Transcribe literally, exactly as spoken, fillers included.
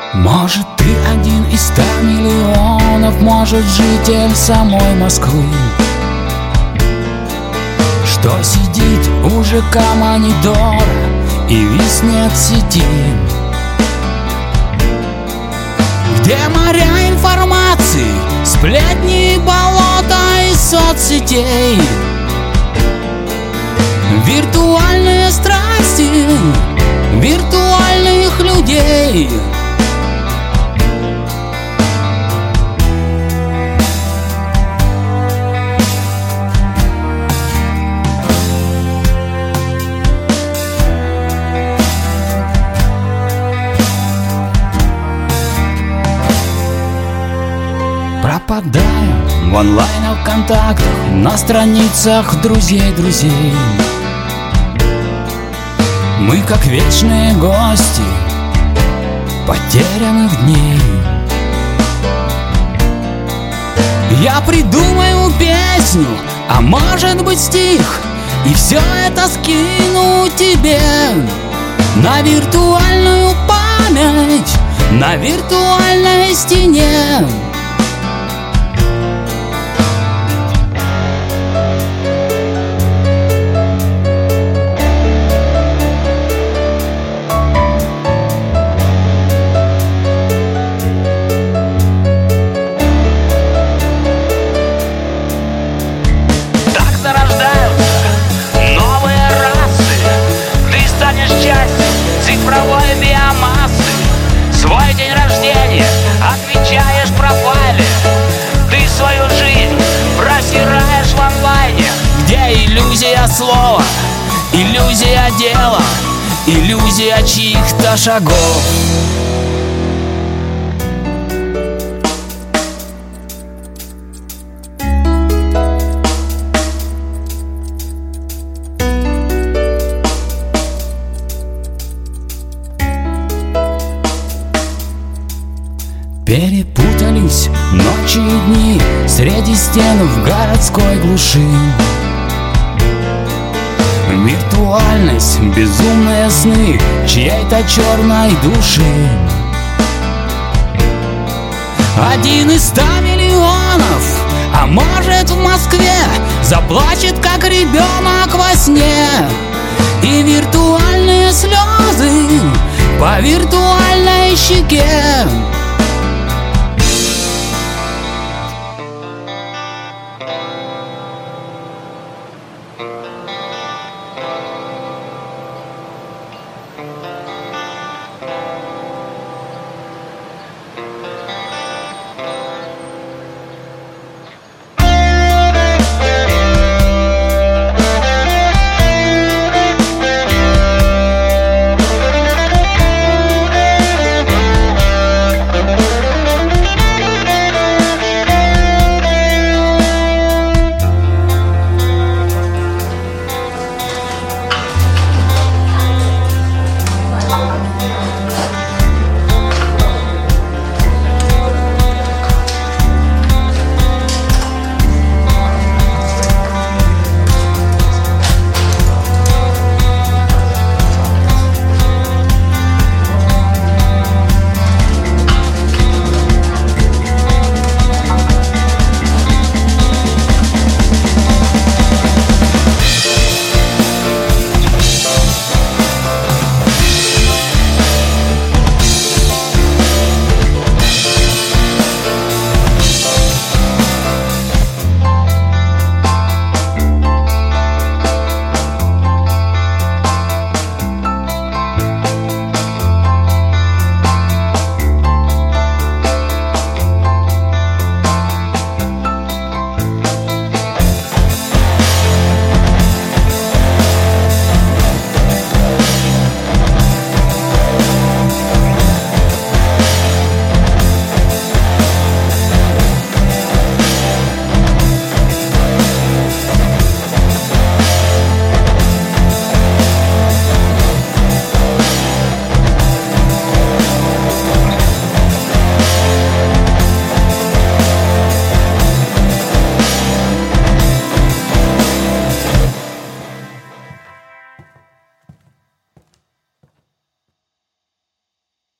Может, ты один из ста миллионов, может, житель самой Москвы, что сидит у ЖК монитора и виснет сети, где моря информации, сплетни, болота и соцсетей, виртуальные страсти виртуальных людей. Пропадаю в онлайновых контактах, на страницах друзей друзей. Мы как вечные гости потерянных дней. Я придумаю песню, а может быть стих, и все это скину тебе на виртуальную память, на виртуальной стене. Цифровой биомассы, свой день рождения отмечаешь в профайле. Ты свою жизнь просираешь в онлайне, где иллюзия слова, иллюзия дела, иллюзия чьих-то шагов. Перепутались ночи и дни среди стен в городской глуши. Виртуальность, безумные сны чьей-то черной души. Один из ста миллионов, а может в Москве, заплачет как ребенок во сне. И виртуальные слезы по виртуальной щеке